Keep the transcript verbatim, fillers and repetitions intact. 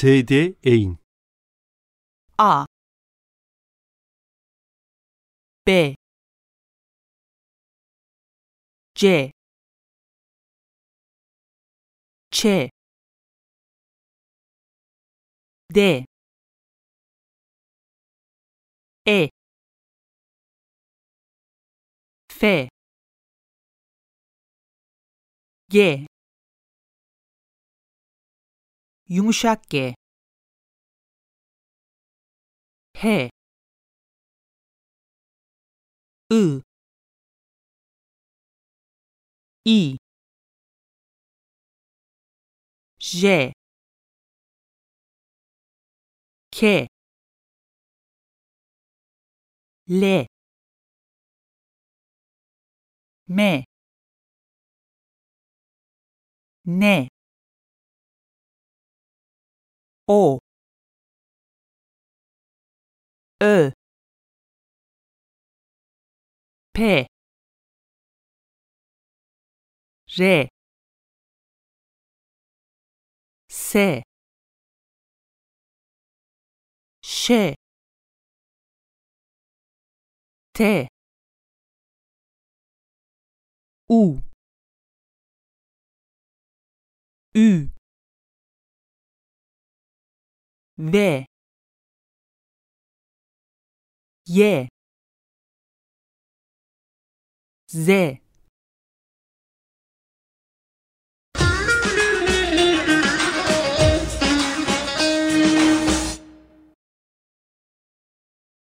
S D eğin. A B C Ç D E F G Yumuşak G H I I J K L M N O Ö P R S Ş T U Ü V Y Z